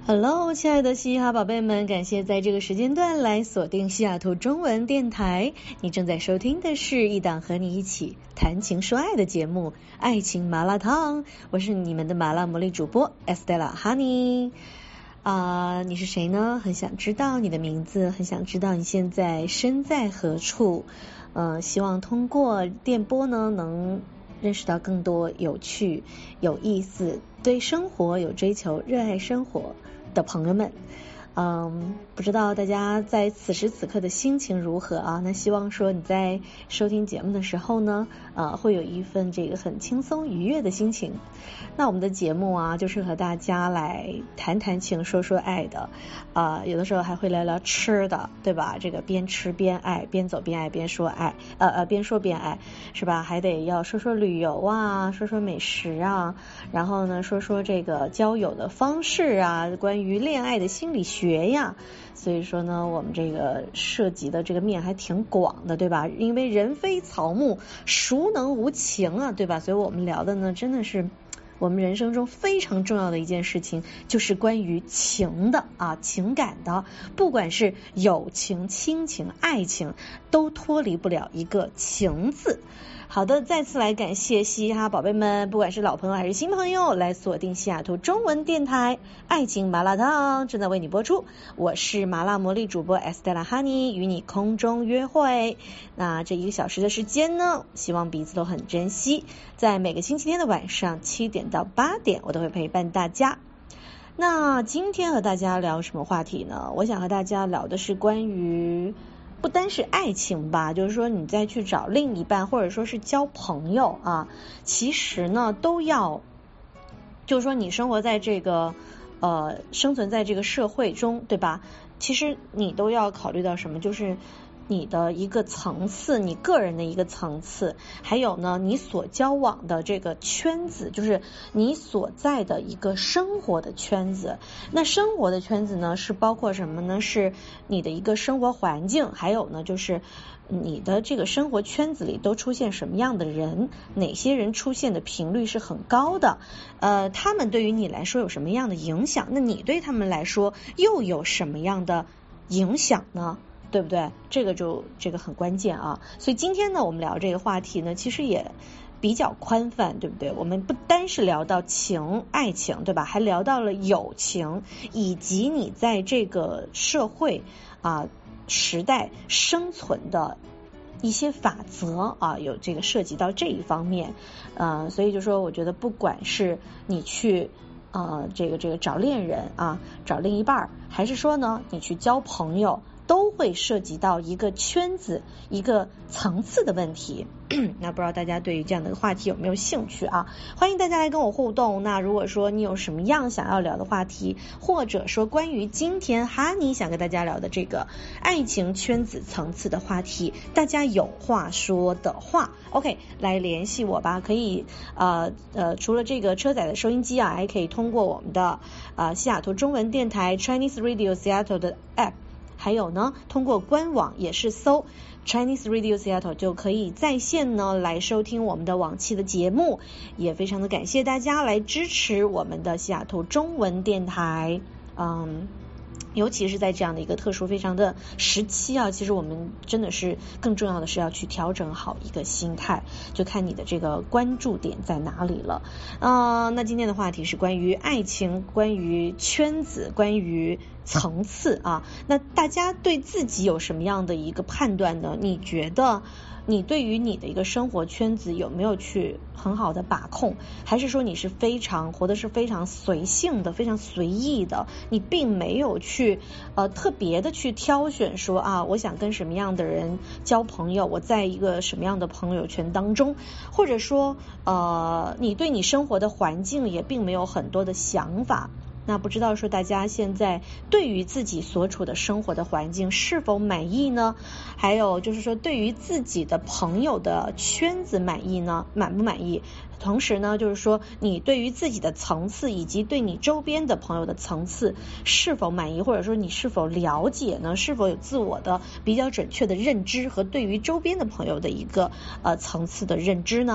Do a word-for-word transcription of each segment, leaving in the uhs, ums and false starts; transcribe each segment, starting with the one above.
Hello， 亲爱的嘻哈宝贝们，感谢在这个时间段来锁定西雅图中文电台。你正在收听的是一档和你一起谈情说爱的节目《爱情麻辣烫》，我是你们的麻辣魔力主播 Estella Honey。啊、呃，你是谁呢？很想知道你的名字，很想知道你现在身在何处。呃，希望通过电波呢，能认识到更多有趣、有意思、对生活有追求、热爱生活的朋友们。嗯，不知道大家在此时此刻的心情如何啊？那希望说你在收听节目的时候呢，呃，会有一份这个很轻松愉悦的心情。那我们的节目啊，就是和大家来谈谈情、说说爱的，啊、呃，有的时候还会聊聊吃的，对吧？这个边吃边爱，边走边爱，边说爱，呃呃，边说边爱，是吧？还得要说说旅游啊，说说美食啊，然后呢，说说这个交友的方式啊，关于恋爱的心理学。学呀，所以说呢，我们这个涉及的这个面还挺广的，对吧？因为人非草木，孰能无情啊，对吧？所以我们聊的呢，真的是我们人生中非常重要的一件事情，就是关于情的啊，情感的，不管是友情、亲情、爱情，都脱离不了一个情字。好的，再次来感谢嘻哈宝贝们，不管是老朋友还是新朋友，来锁定西雅图中文电台爱情麻辣烫正在为你播出，我是麻辣魔力主播 Estella Honey， 与你空中约会。那这一个小时的时间呢，希望彼此都很珍惜，在每个星期天的晚上七点到八点，我都会陪伴大家。那今天和大家聊什么话题呢？我想和大家聊的是关于不单是爱情吧，就是说你再去找另一半，或者说是交朋友啊，其实呢都要，就是说你生活在这个呃生存在这个社会中，对吧？其实你都要考虑到什么，就是你的一个层次，你个人的一个层次，还有呢你所交往的这个圈子，就是你所在的一个生活的圈子。那生活的圈子呢是包括什么呢？是你的一个生活环境，还有呢就是你的这个生活圈子里都出现什么样的人，哪些人出现的频率是很高的，呃，他们对于你来说有什么样的影响，那你对他们来说又有什么样的影响呢？对不对？这个就这个很关键啊。所以今天呢，我们聊这个话题呢，其实也比较宽泛，对不对？我们不单是聊到情、爱情，对吧？还聊到了友情，以及你在这个社会啊时代生存的一些法则啊，有这个涉及到这一方面。呃，所以就说，我觉得不管是你去呃这个这个找恋人啊，找另一半，还是说呢你去交朋友，都会涉及到一个圈子、一个层次的问题。那不知道大家对于这样的话题有没有兴趣啊？欢迎大家来跟我互动。那如果说你有什么样想要聊的话题，或者说关于今天哈尼想跟大家聊的这个爱情圈子层次的话题，大家有话说的话 OK 来联系我吧。可以呃呃除了这个车载的收音机啊，还可以通过我们的呃西雅图中文电台 Chinese Radio Seattle 的 app，还有呢通过官网也是搜 Chinese Radio Seattle 就可以在线呢来收听我们的往期的节目。也非常的感谢大家来支持我们的西雅图中文电台。嗯尤其是在这样的一个特殊非常的时期啊，其实我们真的是更重要的是要去调整好一个心态，就看你的这个关注点在哪里了。呃，那今天的话题是关于爱情，关于圈子，关于层次啊。那大家对自己有什么样的一个判断呢？你觉得你对于你的一个生活圈子有没有去很好的把控，还是说你是非常活的是非常随性的，非常随意的，你并没有去呃特别的去挑选说啊我想跟什么样的人交朋友，我在一个什么样的朋友圈当中，或者说呃你对你生活的环境也并没有很多的想法。那不知道说大家现在对于自己所处的生活的环境是否满意呢？还有就是说对于自己的朋友的圈子满意呢？满不满意？同时呢就是说你对于自己的层次以及对你周边的朋友的层次是否满意，或者说你是否了解呢？是否有自我的比较准确的认知和对于周边的朋友的一个呃层次的认知呢？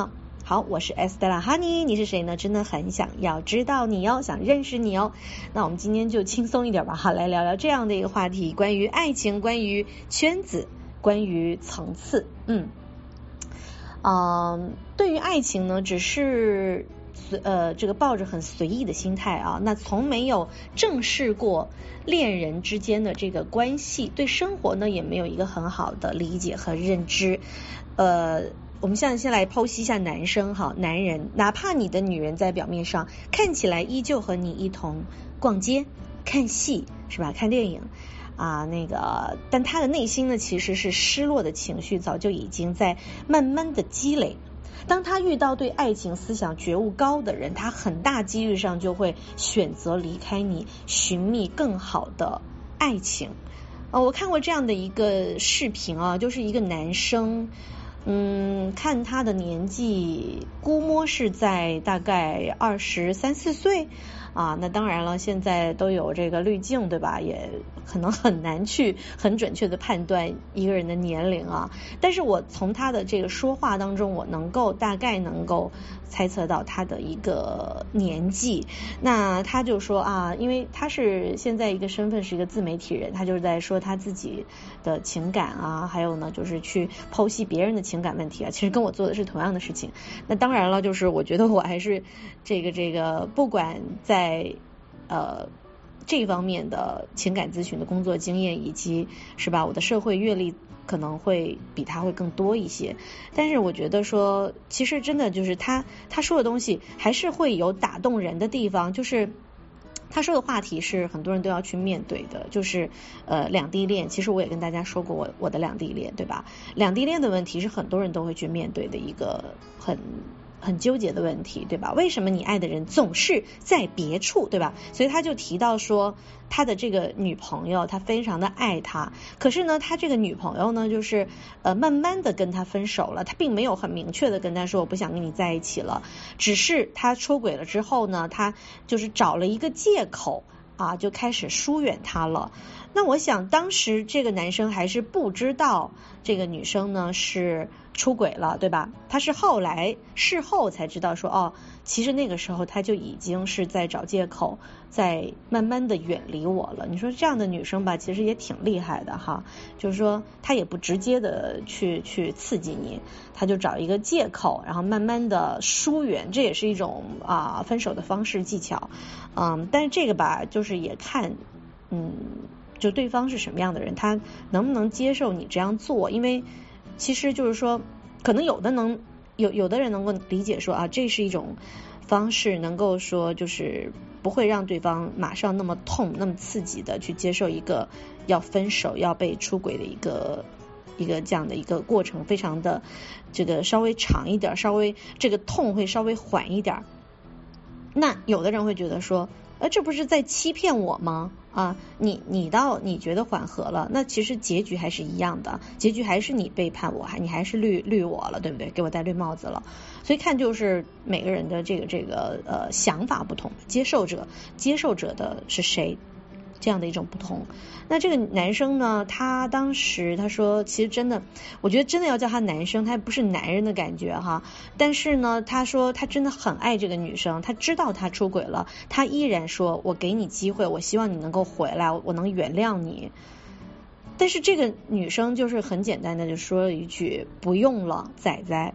好，我是 Estella Honey， 你是谁呢？真的很想要知道你哦，想认识你哦。那我们今天就轻松一点吧，哈，来聊聊这样的一个话题，关于爱情，关于圈子，关于层次。嗯，嗯，对于爱情呢，只是呃，这个抱着很随意的心态啊，那从没有正视过恋人之间的这个关系，对生活呢也没有一个很好的理解和认知。呃，我们现在先来剖析一下男生哈，男人，哪怕你的女人在表面上看起来依旧和你一同逛街、看戏，是吧？看电影。啊，那个，但他的内心呢，其实是失落的情绪，早就已经在慢慢的积累。当他遇到对爱情思想觉悟高的人，他很大几率上就会选择离开你，寻觅更好的爱情。呃，我看过这样的一个视频啊，就是一个男生，嗯，看他的年纪，估摸是在大概二十三四岁。啊，那当然了，现在都有这个滤镜，对吧？也可能很难去很准确的判断一个人的年龄啊。但是我从他的这个说话当中，我能够大概能够猜测到他的一个年纪。那他就说啊，因为他是现在一个身份是一个自媒体人，他就是在说他自己的情感啊，还有呢就是去剖析别人的情感问题啊。其实跟我做的是同样的事情。那当然了，就是我觉得我还是这个这个，不管在在呃这方面的情感咨询的工作经验，以及是吧我的社会阅历可能会比他会更多一些，但是我觉得说其实真的就是他他说的东西还是会有打动人的地方，就是他说的话题是很多人都要去面对的，就是呃两地恋。其实我也跟大家说过我我的两地恋，对吧？两地恋的问题是很多人都会去面对的一个很很纠结的问题，对吧？为什么你爱的人总是在别处，对吧？所以他就提到说他的这个女朋友，他非常的爱他，可是呢他这个女朋友呢就是呃慢慢的跟他分手了，他并没有很明确的跟他说我不想跟你在一起了，只是他出轨了之后呢，他就是找了一个借口啊，就开始疏远他了。那我想当时这个男生还是不知道这个女生呢是出轨了，对吧？他是后来事后才知道说哦，其实那个时候他就已经是在找借口，在慢慢的远离我了。你说这样的女生吧，其实也挺厉害的哈，就是说她也不直接的去去刺激你，她就找一个借口，然后慢慢的疏远，这也是一种啊分手的方式技巧。嗯，但是这个吧，就是也看嗯。就对方是什么样的人，他能不能接受你这样做？因为其实就是说，可能有的能有有的人能够理解说啊，这是一种方式，能够说就是不会让对方马上那么痛、那么刺激的去接受一个要分手、要被出轨的一个一个这样的一个过程，非常的这个稍微长一点，稍微这个痛会稍微缓一点。那有的人会觉得说，呃，这不是在欺骗我吗？啊，你你到你觉得缓和了，那其实结局还是一样的，结局还是你背叛我，还你还是绿绿我了，对不对？给我戴绿帽子了。所以看就是每个人的这个这个呃想法不同，接受者接受者的是谁，这样的一种不同。那这个男生呢，他当时他说其实真的，我觉得真的要叫他男生，他不是男人的感觉哈，但是呢他说他真的很爱这个女生，他知道他出轨了，他依然说我给你机会，我希望你能够回来，我能原谅你。但是这个女生就是很简单的就说了一句不用了仔仔，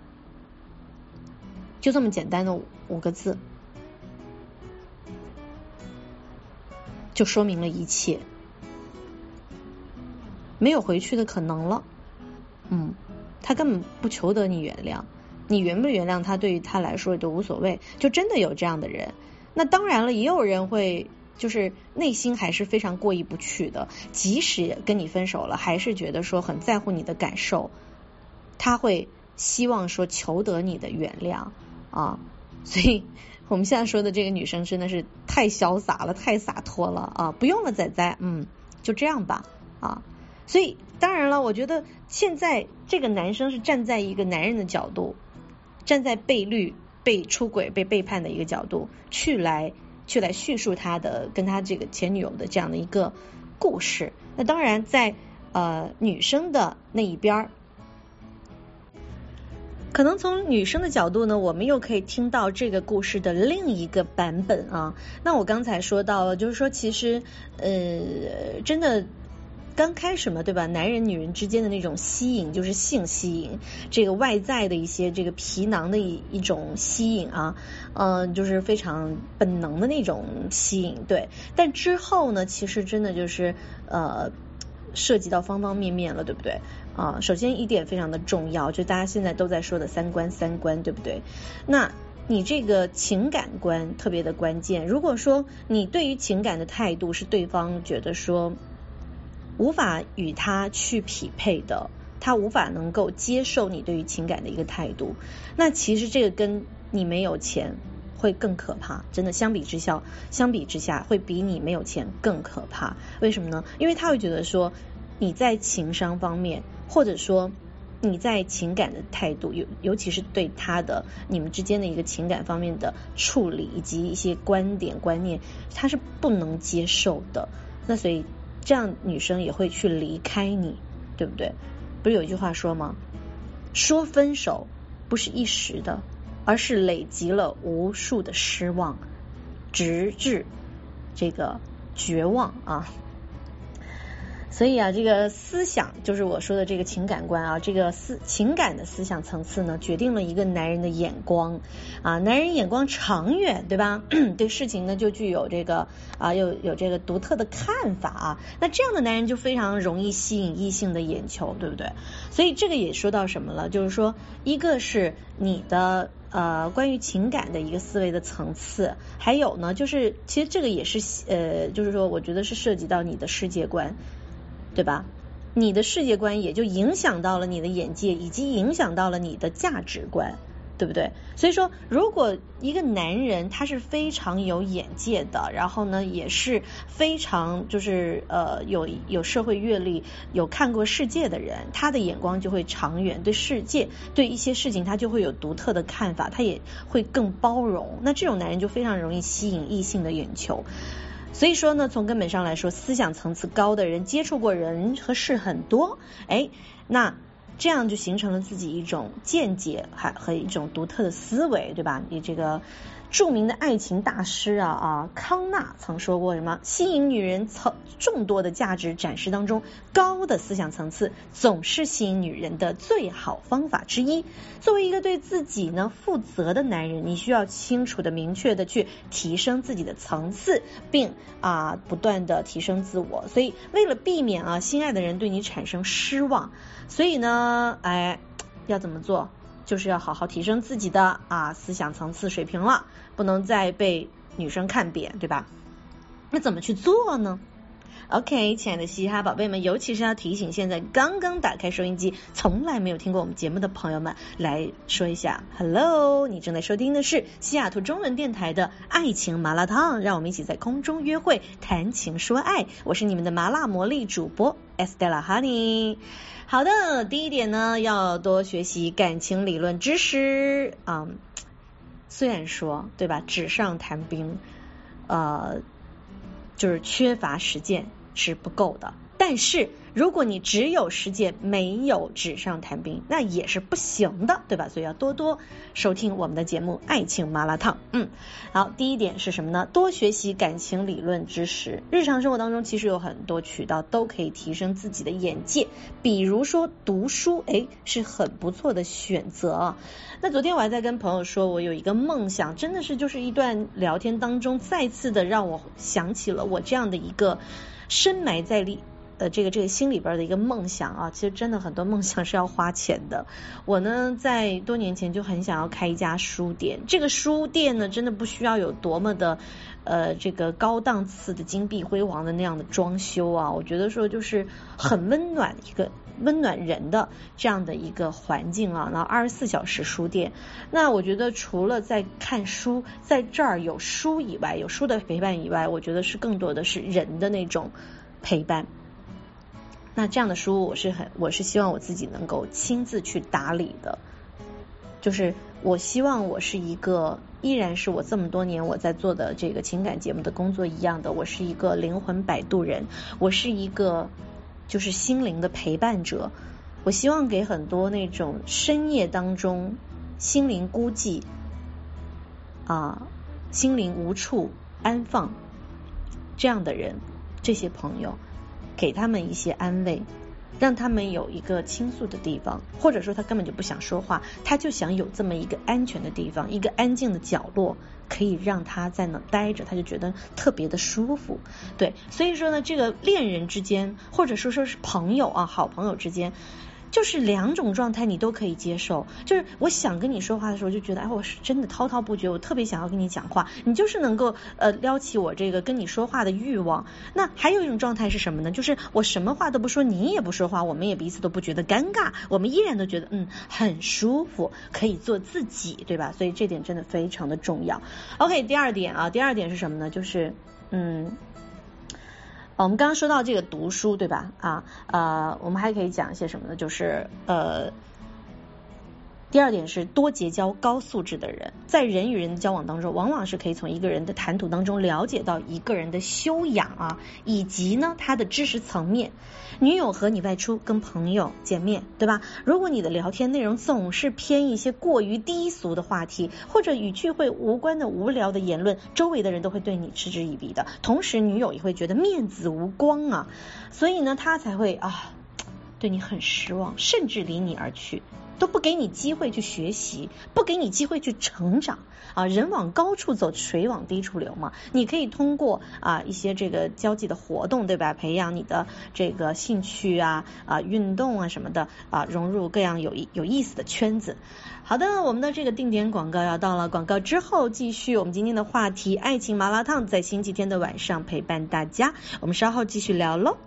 就这么简单的五个字就说明了一切，没有回去的可能了。嗯，他根本不求得你原谅，你原不原谅他对于他来说都无所谓，就真的有这样的人。那当然了，也有人会就是内心还是非常过意不去的，即使跟你分手了，还是觉得说很在乎你的感受，他会希望说求得你的原谅啊。所以我们现在说的这个女生真的是太潇洒了，太洒脱了啊！不用了仔仔，嗯，就这样吧啊。所以当然了，我觉得现在这个男生是站在一个男人的角度，站在被绿、被出轨、被背叛的一个角度去来去来叙述他的跟他这个前女友的这样的一个故事。那当然在呃女生的那一边， 可能从女生的角度呢，我们又可以听到这个故事的另一个版本啊。那我刚才说到了，就是说其实呃，真的刚开始嘛，对吧？男人女人之间的那种吸引就是性吸引，这个外在的一些这个皮囊的一一种吸引啊，嗯、呃，就是非常本能的那种吸引，对。但之后呢，其实真的就是呃涉及到方方面面了，对不对？啊，首先一点非常的重要，就大家现在都在说的三观三观，对不对？那你这个情感观特别的关键。如果说你对于情感的态度是对方觉得说无法与他去匹配的，他无法能够接受你对于情感的一个态度，那其实这个跟你没有钱会更可怕，真的相比之下，相比之下会比你没有钱更可怕。为什么呢？因为他会觉得说你在情商方面，或者说你在情感的态度，尤尤其是对他的你们之间的一个情感方面的处理以及一些观点观念，他是不能接受的。那所以这样女生也会去离开你，对不对？不是有一句话说吗？说分手不是一时的，而是累积了无数的失望，直至这个绝望啊。所以啊，这个思想就是我说的这个情感观啊，这个思情感的思想层次呢，决定了一个男人的眼光啊，男人眼光长远，对吧？对事情呢就具有这个啊，有有这个独特的看法啊，那这样的男人就非常容易吸引异性的眼球，对不对？所以这个也说到什么了，就是说一个是你的呃，关于情感的一个思维的层次，还有呢，就是其实这个也是呃，就是说我觉得是涉及到你的世界观。对吧？你的世界观也就影响到了你的眼界，以及影响到了你的价值观，对不对？所以说，如果一个男人他是非常有眼界的，然后呢，也是非常就是呃有有社会阅历、有看过世界的人，他的眼光就会长远，对世界、对一些事情他就会有独特的看法，他也会更包容。那这种男人就非常容易吸引异性的眼球。所以说呢，从根本上来说，思想层次高的人接触过人和事很多，哎，那这样就形成了自己一种见解，还和一种独特的思维，对吧？你这个著名的爱情大师啊啊康纳曾说过什么？吸引女人层众多的价值展示当中，高的思想层次总是吸引女人的最好方法之一。作为一个对自己呢负责的男人，你需要清楚的、明确的去提升自己的层次，并啊不断的提升自我。所以，为了避免啊心爱的人对你产生失望，所以呢，哎，要怎么做？就是要好好提升自己的啊思想层次水平了，不能再被女生看扁，对吧？那怎么去做呢？ OK， 亲爱的嘻嘻哈宝贝们，尤其是要提醒现在刚刚打开收音机从来没有听过我们节目的朋友们来说一下 Hello， 你正在收听的是西雅图中文电台的爱情麻辣烫，让我们一起在空中约会谈情说爱，我是你们的麻辣魔力主播 Estella Honey。好的，第一点呢，要多学习感情理论知识。嗯，虽然说对吧，纸上谈兵，呃，就是缺乏实践是不够的。但是如果你只有实践没有纸上谈兵，那也是不行的，对吧？所以要多多收听我们的节目爱情麻辣烫。嗯，好，第一点是什么呢？多学习感情理论知识。日常生活当中其实有很多渠道都可以提升自己的眼界，比如说读书，诶，是很不错的选择啊。那昨天我还在跟朋友说，我有一个梦想，真的是就是一段聊天当中再次的让我想起了我这样的一个深埋在里呃，这个这个心里边的一个梦想啊，其实真的很多梦想是要花钱的。我呢，在多年前就很想要开一家书店，这个书店呢，真的不需要有多么的呃这个高档次的金碧辉煌的那样的装修啊，我觉得说就是很温暖一个温暖人的这样的一个环境啊，然后二十四小时书店。那我觉得除了在看书，在这儿有书以外，有书的陪伴以外，我觉得是更多的是人的那种陪伴。那这样的书我是很我是希望我自己能够亲自去打理的，就是我希望我是一个依然是我这么多年我在做的这个情感节目的工作一样的，我是一个灵魂摆渡人，我是一个就是心灵的陪伴者我希望给很多那种深夜当中心灵孤寂啊、呃，心灵无处安放这样的人，这些朋友，给他们一些安慰，让他们有一个倾诉的地方，或者说他根本就不想说话，他就想有这么一个安全的地方，一个安静的角落，可以让他在那待着，他就觉得特别的舒服。对，所以说呢，这个恋人之间，或者说说是朋友啊，好朋友之间，就是两种状态你都可以接受。就是我想跟你说话的时候，就觉得哎，我是真的滔滔不绝，我特别想要跟你讲话，你就是能够呃撩起我这个跟你说话的欲望。那还有一种状态是什么呢？就是我什么话都不说，你也不说话，我们也彼此都不觉得尴尬，我们依然都觉得嗯很舒服，可以做自己，对吧？所以这点真的非常的重要。OK， 第二点啊，第二点是什么呢？就是嗯。我们刚刚说到这个读书，对吧？啊，呃，我们还可以讲一些什么呢？就是呃，第二点是多结交高素质的人。在人与人的交往当中，往往是可以从一个人的谈吐当中了解到一个人的修养啊，以及呢他的知识层面。女友和你外出跟朋友见面，对吧？如果你的聊天内容总是偏一些过于低俗的话题，或者与聚会无关的无聊的言论，周围的人都会对你嗤之以鼻的，同时女友也会觉得面子无光啊，所以呢她才会啊对你很失望，甚至离你而去，都不给你机会去学习，不给你机会去成长啊！人往高处走，水往低处流嘛。你可以通过啊一些这个交际的活动，对吧？培养你的这个兴趣啊啊运动啊什么的啊，融入各样有有意思的圈子。好的，我们的这个定点广告要到了，广告之后继续我们今天的话题，爱情麻辣烫在星期天的晚上陪伴大家，我们稍后继续聊喽。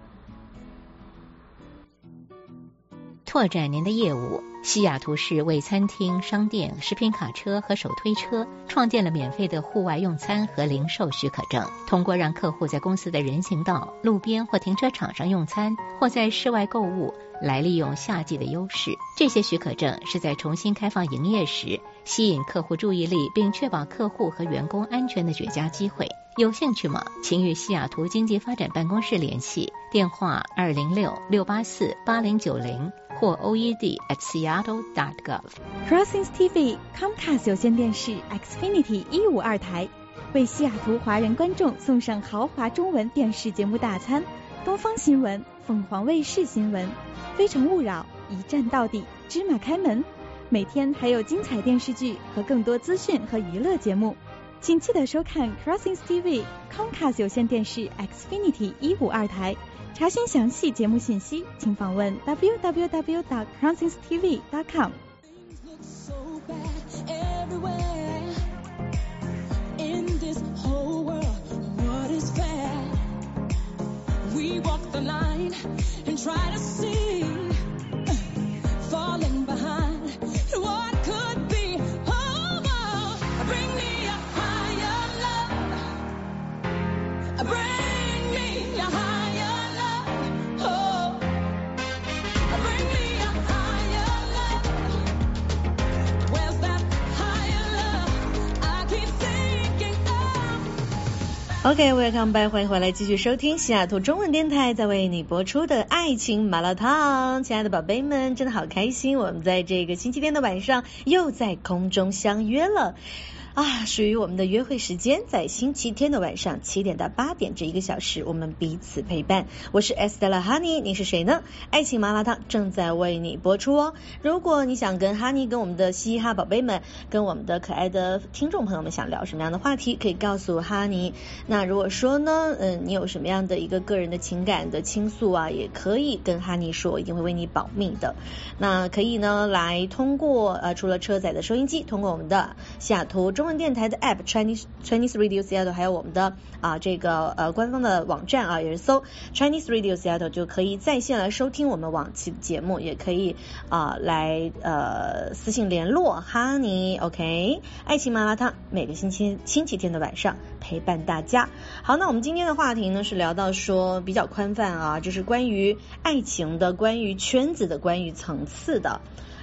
拓展您的业务，西雅图市为餐厅、商店、食品卡车和手推车创建了免费的户外用餐和零售许可证。通过让客户在公司的人行道、路边或停车场上用餐，或在室外购物，来利用夏季的优势。这些许可证是在重新开放营业时吸引客户注意力，并确保客户和员工安全的绝佳机会。有兴趣吗？请与西雅图经济发展办公室联系，电话二零六六八四八零九零或 o e d at seattle dot gov。 Crossings T V Comcast 有线电视 Xfinity 一五二台为西雅图华人观众送上豪华中文电视节目大餐，东方新闻、凤凰卫视新闻、非诚勿扰、一站到底、芝麻开门，每天还有精彩电视剧和更多资讯和娱乐节目。请记得收看 Crossings T V Comcast 有线电视 Xfinity 一五二台。查询详细节目信息，请访问 w w w dot crossings t v dot com。 OK， welcome back， 欢迎回来，继续收听西雅图中文电台在为你播出的爱情麻辣烫。亲爱的宝贝们，真的好开心，我们在这个星期天的晚上又在空中相约了啊，属于我们的约会时间，在星期天的晚上七点到八点这一个小时，我们彼此陪伴。我是 Estella Honey， 你是谁呢？爱情麻辣烫正在为你播出哦。如果你想跟 Honey 跟我们的嘻哈宝贝们，跟我们的可爱的听众朋友们想聊什么样的话题，可以告诉 Honey。那如果说呢，嗯，你有什么样的一个个人的情感的倾诉啊，也可以跟 Honey 说，我一定会为你保密的。那可以呢，来通过呃，除了车载的收音机，通过我们的西雅图中文电台的 App Chinese Chinese Radio Seattle， 还有我们的啊这个呃官方的网站啊，也是搜 Chinese Radio Seattle 就可以在线来收听我们往期的节目，也可以啊来呃私信联络 Honey。 OK， 爱情麻辣烫每个星期星期天的晚上陪伴大家。好，那我们今天的话题呢是聊到说比较宽泛啊，就是关于爱情的，关于圈子的，关于层次的。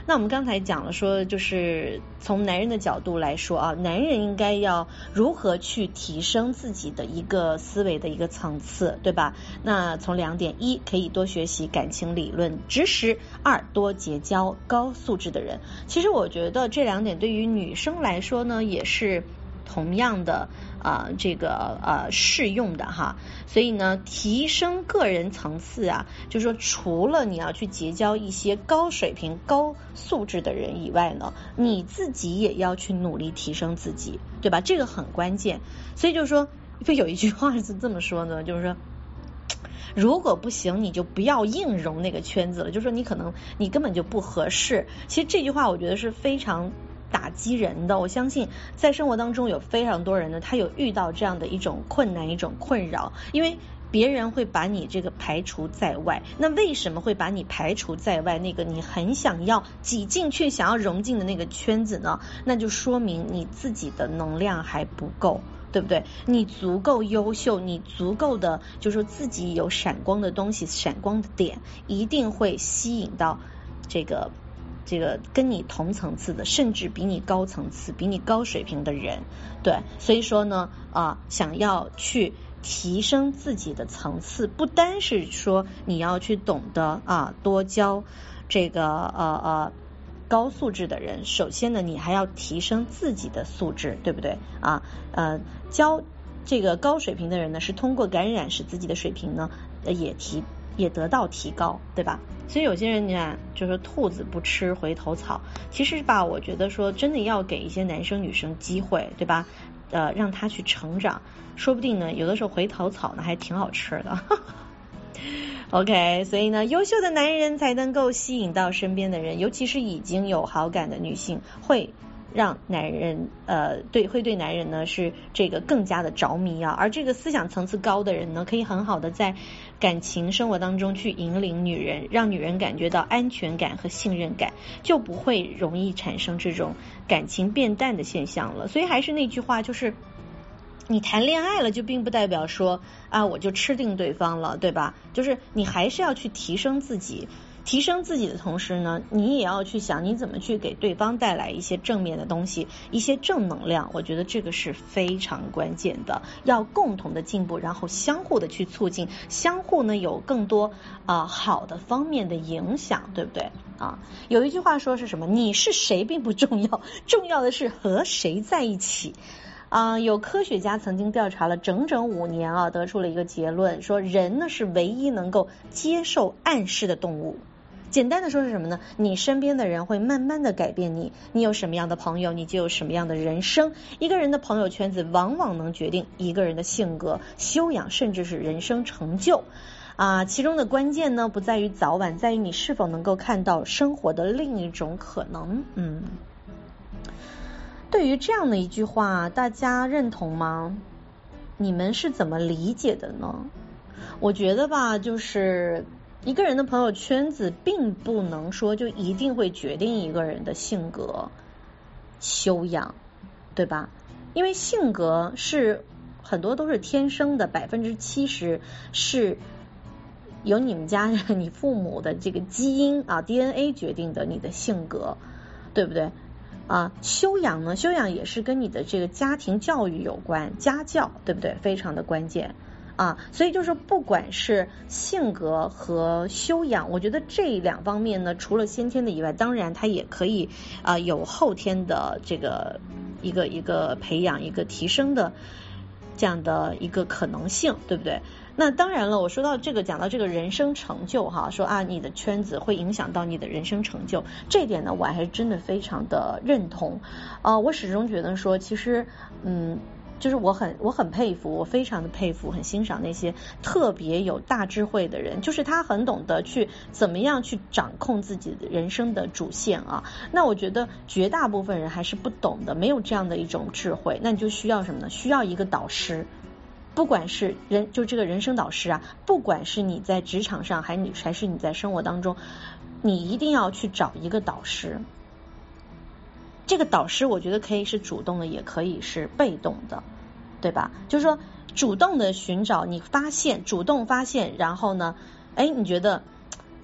那我们刚才讲了说，就是从男人的角度来说啊，男人应该要如何去提升自己的一个思维的一个层次，对吧？那从两点：一，可以多学习感情理论知识；二，多结交高素质的人。其实我觉得这两点对于女生来说呢，也是同样的啊、呃，这个呃适用的哈。所以呢，提升个人层次啊，就是说除了你要去结交一些高水平、高素质的人以外呢，你自己也要去努力提升自己，对吧？这个很关键。所以就是说，有一句话是这么说呢，就是说，如果不行，你就不要硬融那个圈子了，就是说你可能你根本就不合适。其实这句话我觉得是非常打击人的，我相信在生活当中有非常多人呢，他有遇到这样的一种困难、一种困扰，因为别人会把你这个排除在外。那为什么会把你排除在外？那个你很想要挤进去、想要融进的那个圈子呢？那就说明你自己的能量还不够，对不对？你足够优秀，你足够的就是说自己有闪光的东西、闪光的点，一定会吸引到这个这个跟你同层次的，甚至比你高层次、比你高水平的人。对，所以说呢啊，想要去提升自己的层次，不单是说你要去懂得啊多交这个呃呃高素质的人，首先呢你还要提升自己的素质，对不对啊？呃，教这个高水平的人呢，是通过感染使自己的水平呢也提也得到提高，对吧？所以有些人你看，就说兔子不吃回头草，其实吧，我觉得说真的要给一些男生女生机会，对吧？呃，让他去成长，说不定呢，有的时候回头草呢还挺好吃的。OK， 所以呢，优秀的男人才能够吸引到身边的人，尤其是已经有好感的女性，会让男人呃对会对男人呢是这个更加的着迷啊。而这个思想层次高的人呢，可以很好的在感情生活当中去引领女人，让女人感觉到安全感和信任感，就不会容易产生这种感情变淡的现象了。所以还是那句话，就是你谈恋爱了，就并不代表说啊我就吃定对方了，对吧？就是你还是要去提升自己，提升自己的同时呢，你也要去想你怎么去给对方带来一些正面的东西，一些正能量。我觉得这个是非常关键的，要共同的进步，然后相互的去促进，相互呢有更多啊、呃、好的方面的影响，对不对啊？有一句话说是什么？你是谁并不重要，重要的是和谁在一起。啊、呃，有科学家曾经调查了整整五年啊，得出了一个结论，说人呢是唯一能够接受暗示的动物。简单的说是什么呢？你身边的人会慢慢的改变你，你有什么样的朋友，你就有什么样的人生。一个人的朋友圈子往往能决定一个人的性格、修养，甚至是人生成就。啊，其中的关键呢，不在于早晚，在于你是否能够看到生活的另一种可能。嗯。对于这样的一句话，大家认同吗？你们是怎么理解的呢？我觉得吧，就是一个人的朋友圈子并不能说就一定会决定一个人的性格、修养，对吧？因为性格是很多都是天生的，百分之七十是由你们家你父母的这个基因啊 D N A 决定的你的性格，对不对？啊，修养呢？修养也是跟你的这个家庭教育有关，家教，对不对？非常的关键啊。所以就是不管是性格和修养，我觉得这两方面呢，除了先天的以外，当然它也可以啊有后天的这个一个一个培养、一个提升的这样的一个可能性，对不对？那当然了，我说到这个，讲到这个人生成就哈，说啊你的圈子会影响到你的人生成就，这一点呢我还是真的非常的认同。呃，我始终觉得说，其实嗯，就是我很我很佩服，我非常的佩服，很欣赏那些特别有大智慧的人，就是他很懂得去怎么样去掌控自己的人生的主线啊。那我觉得绝大部分人还是不懂的，没有这样的一种智慧，那你就需要什么呢？需要一个导师。不管是人就这个人生导师啊，不管是你在职场上还你还是你在生活当中，你一定要去找一个导师。这个导师我觉得可以是主动的，也可以是被动的，对吧？就是说主动的寻找，你发现主动发现，然后呢，哎，你觉得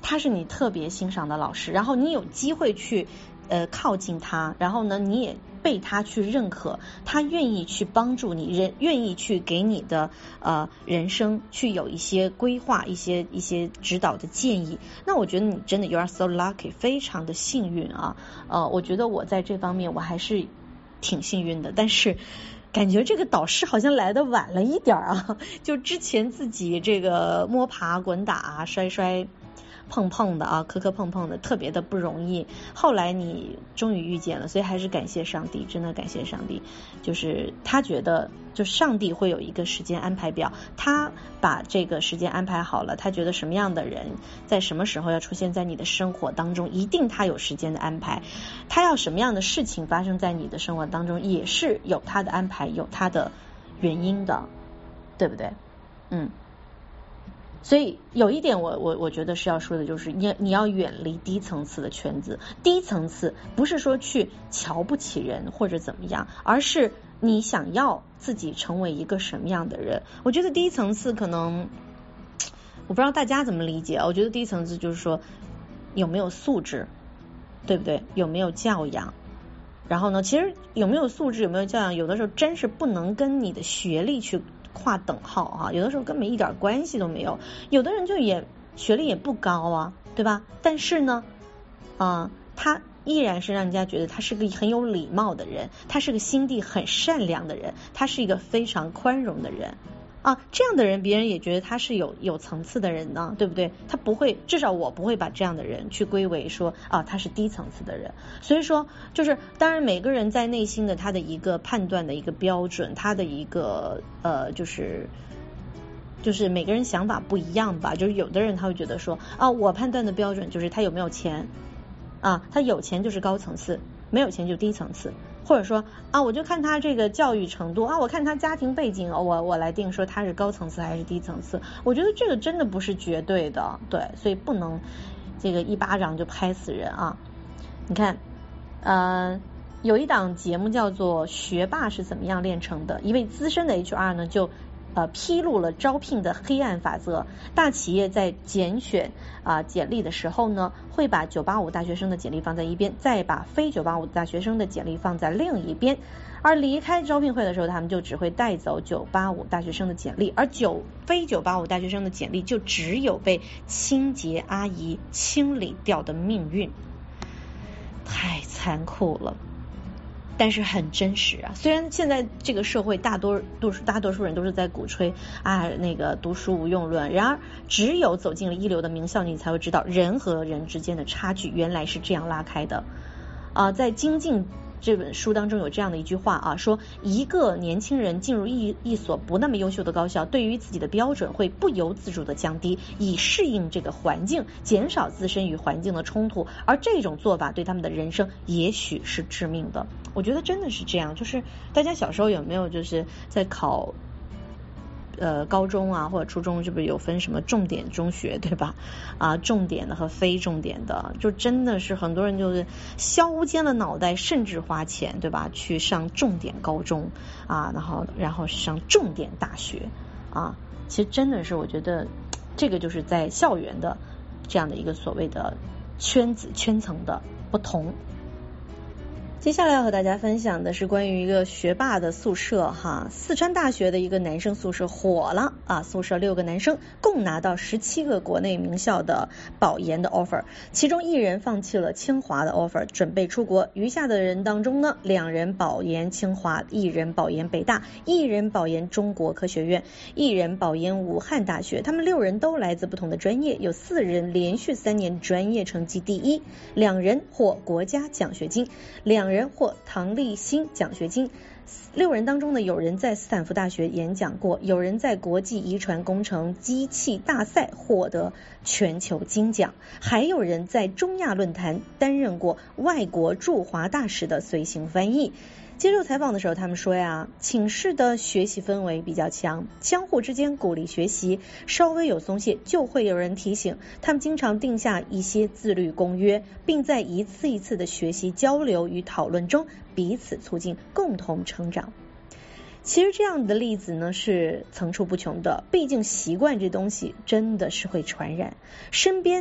他是你特别欣赏的老师，然后你有机会去呃靠近他，然后呢你也被他去认可，他愿意去帮助你，人愿意去给你的呃人生去有一些规划，一些一些指导的建议，那我觉得你真的 you are so lucky， 非常的幸运啊。呃我觉得我在这方面我还是挺幸运的，但是感觉这个导师好像来的晚了一点啊，就之前自己这个摸爬滚打啊，摔摔碰碰的啊，磕磕碰碰的，特别的不容易。后来你终于遇见了，所以还是感谢上帝，真的感谢上帝。就是他觉得，就上帝会有一个时间安排表，他把这个时间安排好了，他觉得什么样的人在什么时候要出现在你的生活当中，一定他有时间的安排。他要什么样的事情发生在你的生活当中，也是有他的安排，有他的原因的，对不对？嗯。所以有一点我我我觉得是要说的，就是你你要远离低层次的圈子。低层次不是说去瞧不起人或者怎么样，而是你想要自己成为一个什么样的人。我觉得低层次可能我不知道大家怎么理解啊，我觉得低层次就是说有没有素质，对不对？有没有教养。然后呢，其实有没有素质有没有教养，有的时候真是不能跟你的学历去划等号啊，有的时候根本一点关系都没有。有的人就也学历也不高啊，对吧？但是呢啊、呃，他依然是让人家觉得他是个很有礼貌的人，他是个心地很善良的人，他是一个非常宽容的人啊，这样的人别人也觉得他是有有层次的人呢，对不对？他不会，至少我不会把这样的人去归为说啊他是低层次的人。所以说就是当然每个人在内心的他的一个判断的一个标准，他的一个呃就是就是每个人想法不一样吧。就是有的人他会觉得说啊我判断的标准就是他有没有钱啊，他有钱就是高层次，没有钱就低层次。或者说啊我就看他这个教育程度啊，我看他家庭背景，我我来定说他是高层次还是低层次。我觉得这个真的不是绝对的，对，所以不能这个一巴掌就拍死人啊。你看呃有一档节目叫做学霸是怎么样炼成的，一位资深的 H R 呢就呃披露了招聘的黑暗法则。大企业在拣选啊、呃、简历的时候呢，会把九八五大学生的简历放在一边，再把非九八五大学生的简历放在另一边。而离开招聘会的时候，他们就只会带走九八五大学生的简历，而九非九八五大学生的简历就只有被清洁阿姨清理掉的命运。太残酷了，但是很真实啊。虽然现在这个社会大多多数大多数人都是在鼓吹啊那个读书无用论，然而只有走进了一流的名校，你才会知道人和人之间的差距原来是这样拉开的啊、呃。在精进这本书当中有这样的一句话啊，说一个年轻人进入一一所不那么优秀的高校，对于自己的标准会不由自主的降低，以适应这个环境，减少自身与环境的冲突，而这种做法对他们的人生也许是致命的。我觉得真的是这样，就是大家小时候有没有就是在考呃高中啊或者初中，是不是有分什么重点中学，对吧？啊，重点的和非重点的，就真的是很多人就是削尖了脑袋，甚至花钱，对吧？去上重点高中啊，然后然后上重点大学啊，其实真的是我觉得这个就是在校园的这样的一个所谓的圈子圈层的不同。接下来要和大家分享的是关于一个学霸的宿舍哈，四川大学的一个男生宿舍火了啊，宿舍六个男生共拿到十七个国内名校的保研的 offer， 其中一人放弃了清华的 offer， 准备出国，余下的人当中呢，两人保研清华，一人保研北大，一人保研中国科学院，一人保研武汉大学。他们六人都来自不同的专业，有四人连续三年专业成绩第一，两人获国家奖学金，两人获唐立新奖学金。六人当中呢，有人在斯坦福大学演讲过，有人在国际遗传工程机器大赛获得全球金奖，还有人在中亚论坛担任过外国驻华大使的随行翻译。接受采访的时候他们说呀，寝室的学习氛围比较强，相互之间鼓励学习，稍微有松懈就会有人提醒，他们经常定下一些自律公约，并在一次一次的学习交流与讨论中彼此促进共同成长。其实这样的例子呢是层出不穷的，毕竟习惯这东西真的是会传染，身边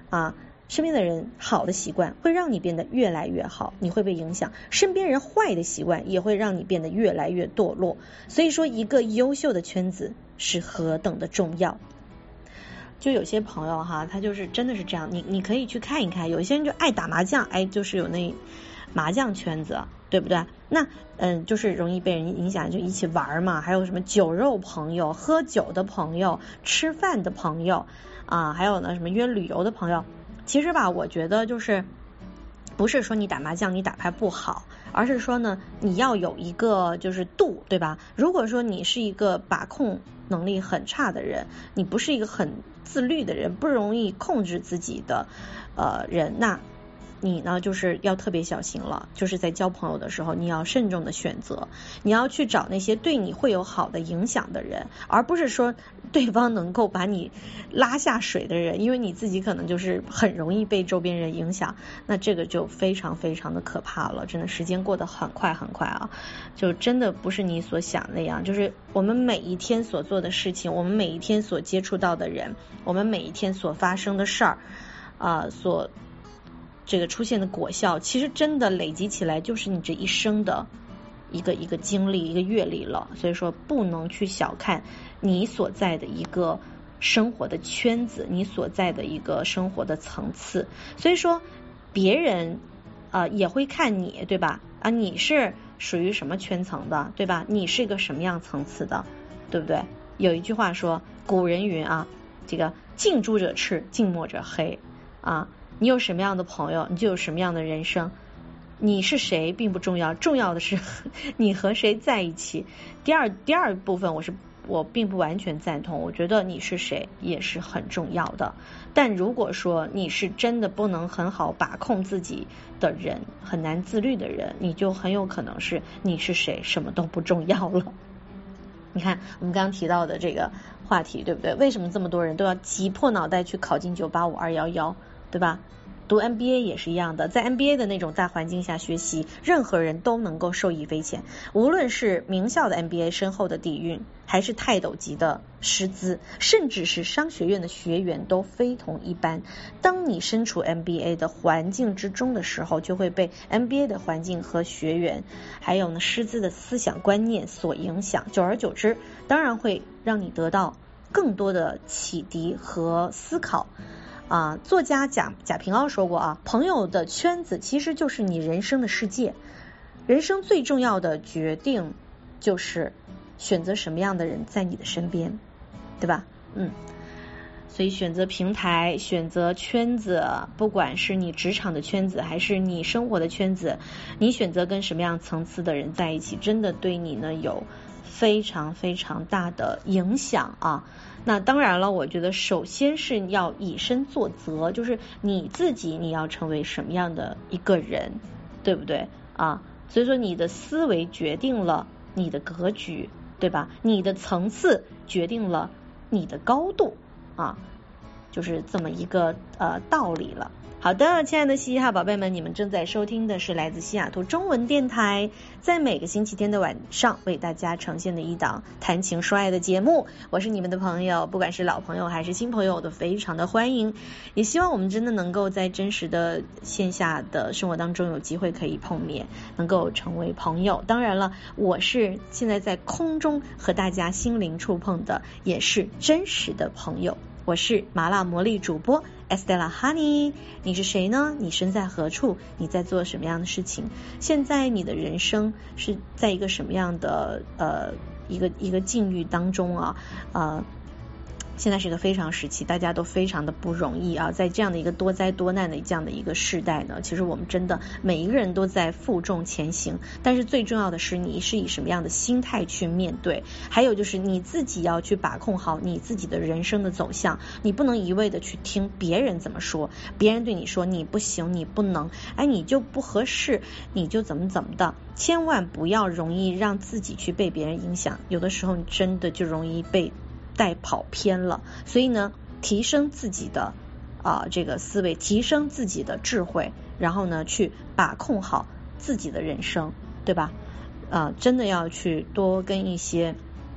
啊，身边的人好的习惯会让你变得越来越好，你会被影响，身边人坏的习惯也会让你变得越来越堕落。所以说一个优秀的圈子是何等的重要。就有些朋友哈，他就是真的是这样，你你可以去看一看，有些人就爱打麻将，哎，就是有那麻将圈子，对不对？那嗯，就是容易被人影响，就一起玩嘛。还有什么酒肉朋友、喝酒的朋友、吃饭的朋友啊，还有呢什么约旅游的朋友。其实吧，我觉得就是不是说你打麻将你打牌不好，而是说呢你要有一个就是度，对吧？如果说你是一个把控能力很差的人，你不是一个很自律的人，不容易控制自己的呃人，那你呢就是要特别小心了，就是在交朋友的时候你要慎重的选择，你要去找那些对你会有好的影响的人，而不是说对方能够把你拉下水的人，因为你自己可能就是很容易被周边人影响，那这个就非常非常的可怕了。真的时间过得很快很快啊，就真的不是你所想那样，就是我们每一天所做的事情，我们每一天所接触到的人，我们每一天所发生的事儿啊、呃，所这个出现的果效，其实真的累积起来就是你这一生的一个一个经历一个阅历了。所以说不能去小看你所在的一个生活的圈子，你所在的一个生活的层次。所以说别人呃也会看你，对吧？啊，你是属于什么圈层的，对吧？你是一个什么样层次的，对不对？有一句话说，古人云啊，这个近朱者赤，近墨者黑啊。你有什么样的朋友，你就有什么样的人生。你是谁并不重要，重要的是你和谁在一起。第二第二部分我是我并不完全赞同，我觉得你是谁也是很重要的。但如果说你是真的不能很好把控自己的人，很难自律的人，你就很有可能是你是谁什么都不重要了。你看我们刚刚提到的这个话题，对不对？为什么这么多人都要挤破脑袋去考进九八五二一一，对吧？读 M B A 也是一样的，在 M B A 的那种大环境下学习，任何人都能够受益匪浅。无论是名校的 M B A 深厚的底蕴，还是泰斗级的师资，甚至是商学院的学员都非同一般。当你身处 M B A 的环境之中的时候，就会被 M B A 的环境和学员还有呢师资的思想观念所影响，久而久之当然会让你得到更多的启迪和思考。啊，作家贾贾平凹说过啊，朋友的圈子其实就是你人生的世界。人生最重要的决定就是选择什么样的人在你的身边，对吧？嗯，所以选择平台，选择圈子，不管是你职场的圈子还是你生活的圈子，你选择跟什么样层次的人在一起，真的对你呢有非常非常大的影响啊。那当然了，我觉得首先是要以身作则，就是你自己你要成为什么样的一个人，对不对啊？所以说你的思维决定了你的格局，对吧？你的层次决定了你的高度啊，就是这么一个呃道理了。好的，亲爱的嘻哈宝贝们，你们正在收听的是来自西雅图中文电台，在每个星期天的晚上为大家呈现的一档谈情说爱的节目。我是你们的朋友，不管是老朋友还是新朋友，我都非常的欢迎。也希望我们真的能够在真实的线下的生活当中有机会可以碰面，能够成为朋友。当然了，我是现在在空中和大家心灵触碰的，也是真实的朋友。我是麻辣魔力主播 Estella Honey， 你是谁呢？你身在何处？你在做什么样的事情？现在你的人生是在一个什么样的呃一个一个境遇当中啊？呃现在是一个非常时期，大家都非常的不容易啊，在这样的一个多灾多难的这样的一个世代呢，其实我们真的每一个人都在负重前行，但是最重要的是你是以什么样的心态去面对，还有就是你自己要去把控好你自己的人生的走向，你不能一味的去听别人怎么说，别人对你说你不行你不能，哎你就不合适，你就怎么怎么的，千万不要容易让自己去被别人影响，有的时候你真的就容易被带跑偏了。所以呢，提升自己的啊、呃、这个思维，提升自己的智慧，然后呢去把控好自己的人生，对吧？啊、呃，真的要去多跟一些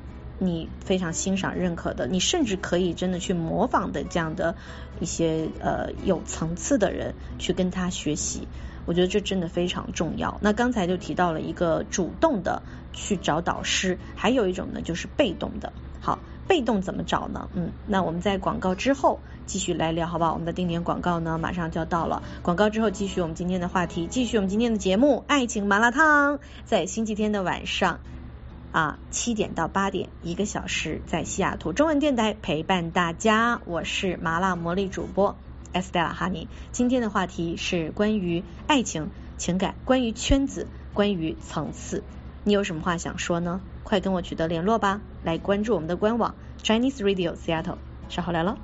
你非常欣赏认可的，你甚至可以真的去模仿的这样的一些呃有层次的人去跟他学习，我觉得这真的非常重要。那刚才就提到了一个主动的去找导师，还有一种呢就是被动的。好，被动怎么找呢？嗯，那我们在广告之后继续来聊，好不好？我们的定点广告呢马上就要到了，广告之后继续我们今天的话题，继续我们今天的节目爱情麻辣烫，在星期天的晚上啊七点到八点一个小时，在西雅图中文电台陪伴大家，我是麻辣魔力主播 Estella Honey。 今天的话题是关于爱情情感，关于圈子，关于层次，你有什么话想说呢？快跟我取得联络吧，来关注我们的官网 Chinese Radio Seattle， 稍后来了。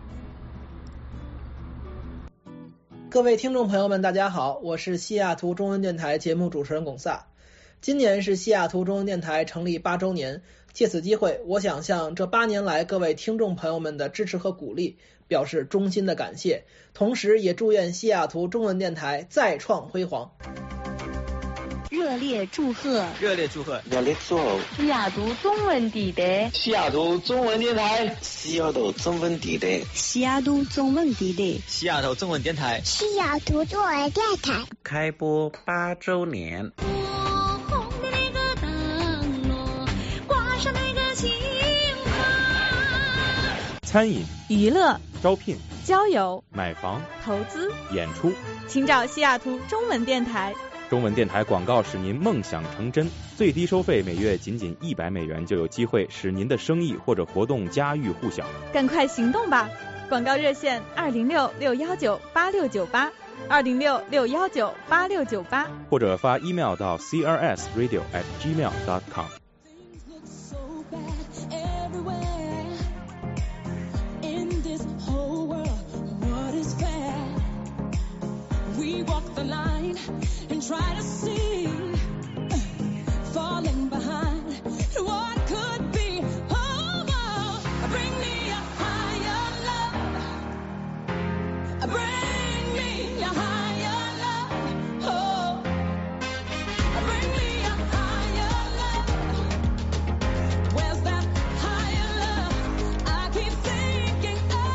各位听众朋友们大家好，我是西雅图中文电台节目主持人龚萨。今年是西雅图中文电台成立八周年，借此机会我想向这八年来各位听众朋友们的支持和鼓励表示衷心的感谢，同时也祝愿西雅图中文电台再创辉煌。 热烈祝贺！ 热烈祝贺！ 热烈祝贺！ 西雅图中文电台， 西雅图中文电台，西雅图中文电台， 西雅图中文电台， 西雅图中文电台， 西雅图中文电台开播八周年。 餐饮、 娱乐、 招聘、 交友、 买房、 投资、 演出， 请找西雅图中文电台。 中文电台广告使您梦想成真，最低收费每月仅仅一百美元，就有机会使您的生意或者活动家喻户晓。 赶快行动吧！广告热线二零六六幺九八六九八，二零六六幺九八六九八， 或者发 email 到 c r s radio at gmail dot com。 Try to see falling behind what could be. Oh, oh, bring me a higher love. Bring me a higher love. Oh, bring me a higher love. Where's that higher love I keep thinking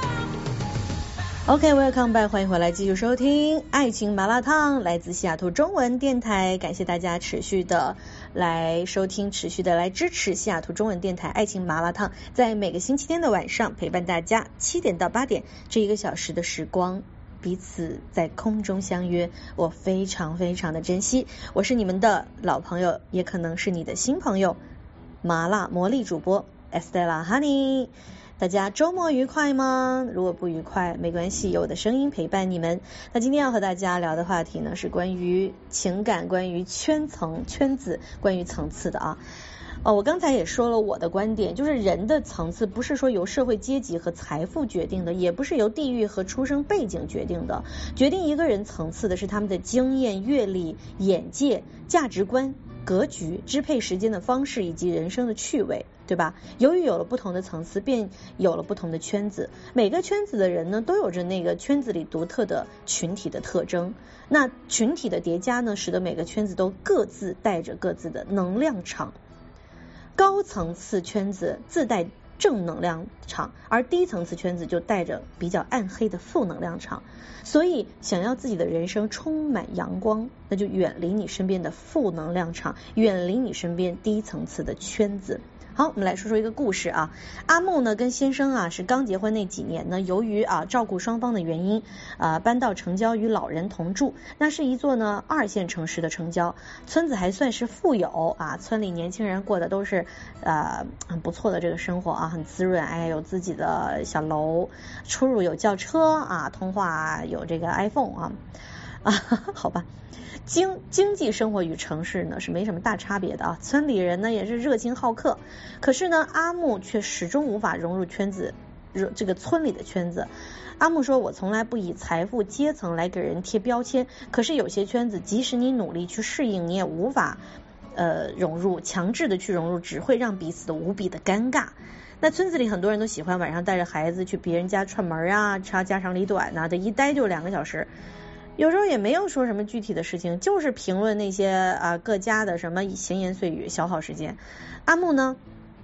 of?OK, welcome back， 欢迎回来，继续收听爱情麻辣烫，来自西雅图中文电台，感谢大家持续的来收听，持续的来支持西雅图中文电台爱情麻辣烫，在每个星期天的晚上陪伴大家七点到八点这一个小时的时光，彼此在空中相约，我非常非常的珍惜。我是你们的老朋友，也可能是你的新朋友，麻辣魔力主播 Estella Honey。大家周末愉快吗？如果不愉快没关系，有我的声音陪伴你们。那今天要和大家聊的话题呢，是关于情感，关于圈层、圈子，关于层次的啊。哦，我刚才也说了我的观点，就是人的层次不是说由社会阶级和财富决定的，也不是由地域和出生背景决定的，决定一个人层次的是他们的经验、阅历、眼界、价值观、格局、支配时间的方式以及人生的趣味，对吧？由于有了不同的层次，便有了不同的圈子，每个圈子的人呢都有着那个圈子里独特的群体的特征，那群体的叠加呢使得每个圈子都各自带着各自的能量场，高层次圈子自带正能量场，而低层次圈子就带着比较暗黑的负能量场。所以想要自己的人生充满阳光，那就远离你身边的负能量场，远离你身边低层次的圈子。好，我们来说说一个故事啊。阿木呢跟先生啊是刚结婚那几年呢，由于啊照顾双方的原因啊，搬到城郊与老人同住。那是一座呢二线城市的城郊，村子还算是富有啊，村里年轻人过的都是呃很不错的这个生活啊，很滋润，哎，有自己的小楼，出入有轿车啊，通话有这个 iPhone 啊啊，好吧。经经济生活与城市呢是没什么大差别的啊，村里人呢也是热情好客，可是呢阿木却始终无法融入圈子，这个村里的圈子。阿木说，我从来不以财富阶层来给人贴标签，可是有些圈子即使你努力去适应，你也无法呃融入，强制的去融入只会让彼此的无比的尴尬。那村子里很多人都喜欢晚上带着孩子去别人家串门啊，插家长里短啊，这一待就两个小时，有时候也没有说什么具体的事情，就是评论那些啊各家的什么闲言碎语，消耗时间。阿木呢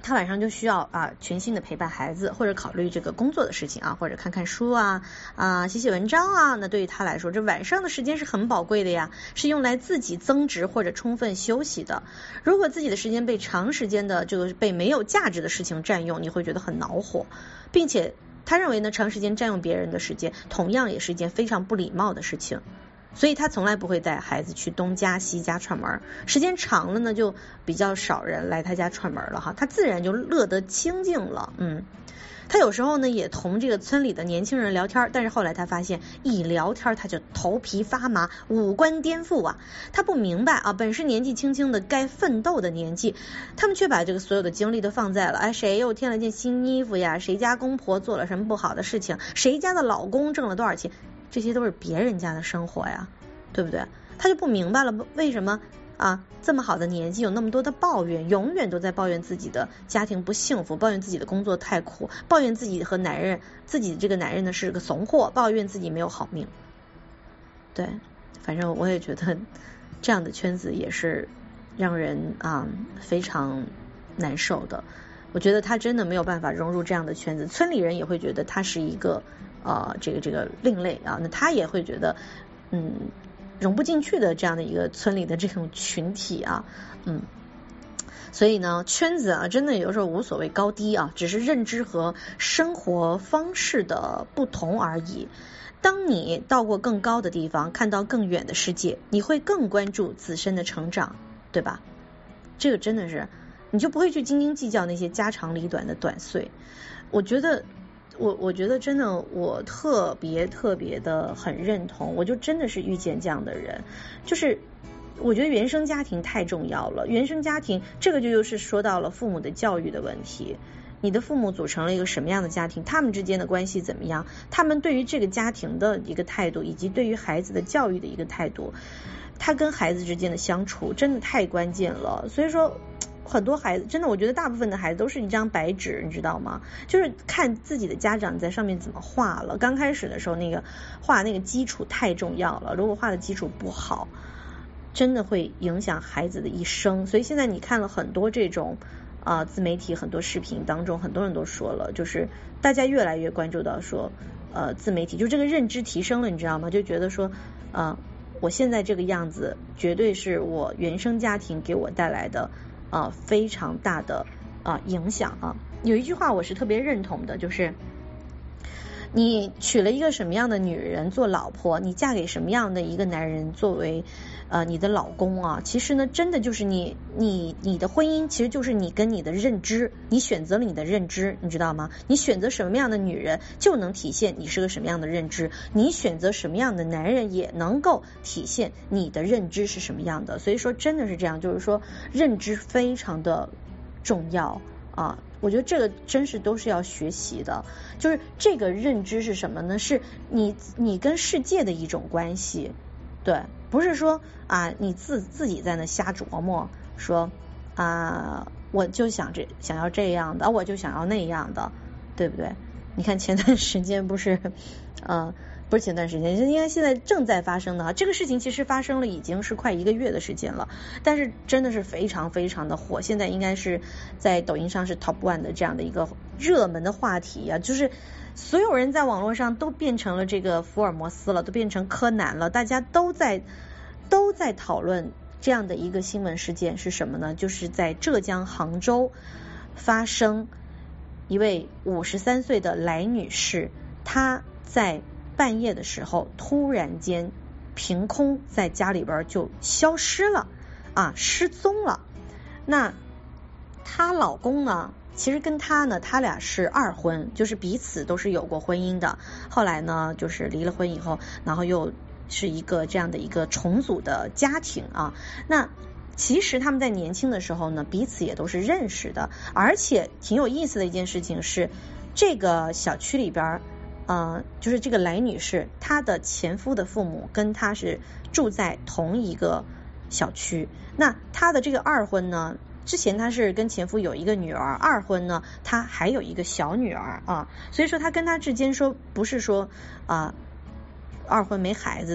他晚上就需要啊全心的陪伴孩子，或者考虑这个工作的事情啊，或者看看书啊啊写写文章啊。那对于他来说，这晚上的时间是很宝贵的呀，是用来自己增值或者充分休息的。如果自己的时间被长时间的这个被没有价值的事情占用，你会觉得很恼火，并且他认为呢，长时间占用别人的时间，同样也是一件非常不礼貌的事情。所以他从来不会带孩子去东家西家串门，时间长了呢，就比较少人来他家串门了哈，他自然就乐得清静了。嗯，他有时候呢也同这个村里的年轻人聊天，但是后来他发现一聊天他就头皮发麻，五官颠覆啊。他不明白啊，本是年纪轻轻的该奋斗的年纪，他们却把这个所有的精力都放在了哎谁又添了件新衣服呀，谁家公婆做了什么不好的事情，谁家的老公挣了多少钱，这些都是别人家的生活呀，对不对？他就不明白了，为什么啊这么好的年纪有那么多的抱怨，永远都在抱怨自己的家庭不幸福，抱怨自己的工作太苦，抱怨自己和男人自己这个男人呢是个怂货，抱怨自己没有好命。对，反正我也觉得这样的圈子也是让人啊非常难受的。我觉得他真的没有办法融入这样的圈子，村里人也会觉得他是一个呃这个这个另类啊，那他也会觉得嗯融不进去的这样的一个村里的这种群体啊。嗯，所以呢圈子啊真的有时候无所谓高低啊，只是认知和生活方式的不同而已。当你到过更高的地方，看到更远的世界，你会更关注自身的成长，对吧？这个真的是你就不会去斤斤计较那些家长里短的短碎。我觉得我我觉得真的我特别特别的很认同，我就真的是遇见这样的人，就是我觉得原生家庭太重要了。原生家庭这个就又是说到了父母的教育的问题，你的父母组成了一个什么样的家庭，他们之间的关系怎么样，他们对于这个家庭的一个态度，以及对于孩子的教育的一个态度，他跟孩子之间的相处真的太关键了。所以说很多孩子真的，我觉得大部分的孩子都是一张白纸，你知道吗？就是看自己的家长在上面怎么画了。刚开始的时候那个画那个基础太重要了，如果画的基础不好，真的会影响孩子的一生。所以现在你看了很多这种啊、呃、自媒体，很多视频当中，很多人都说了，就是大家越来越关注到说呃自媒体，就这个认知提升了，你知道吗？就觉得说啊、呃、我现在这个样子绝对是我原生家庭给我带来的啊、呃、非常大的啊、呃、影响啊。有一句话我是特别认同的，就是你娶了一个什么样的女人做老婆，你嫁给什么样的一个男人作为呃你的老公啊，其实呢真的就是你你你的婚姻其实就是你跟你的认知，你选择了你的认知，你知道吗？你选择什么样的女人就能体现你是个什么样的认知，你选择什么样的男人也能够体现你的认知是什么样的。所以说真的是这样，就是说认知非常的重要啊，我觉得这个真是都是要学习的。就是这个认知是什么呢？是你你跟世界的一种关系，对，不是说啊你自自己在那瞎琢磨，说啊我就想这想要这样的，我就想要那样的，对不对？你看前段时间不是呃不是前段时间，应该现在正在发生的这个事情，其实发生了已经是快一个月的时间了，但是真的是非常非常的火，现在应该是在抖音上是 top one 的这样的一个热门的话题啊，就是所有人在网络上都变成了这个福尔摩斯了，都变成柯南了，大家都在都在讨论这样的一个新闻事件是什么呢？就是在浙江杭州发生一位五十三岁的来女士，她在半夜的时候突然间凭空在家里边就消失了啊，失踪了。那她老公呢，其实跟她呢，他俩是二婚，就是彼此都是有过婚姻的，后来呢就是离了婚以后，然后又是一个这样的一个重组的家庭啊。那其实他们在年轻的时候呢，彼此也都是认识的，而且挺有意思的一件事情是，这个小区里边呃，就是这个来女士，她的前夫的父母跟她是住在同一个小区。那她的这个二婚呢，之前她是跟前夫有一个女儿，二婚呢她还有一个小女儿啊，所以说她跟她之间说不是说啊、呃、二婚没孩子的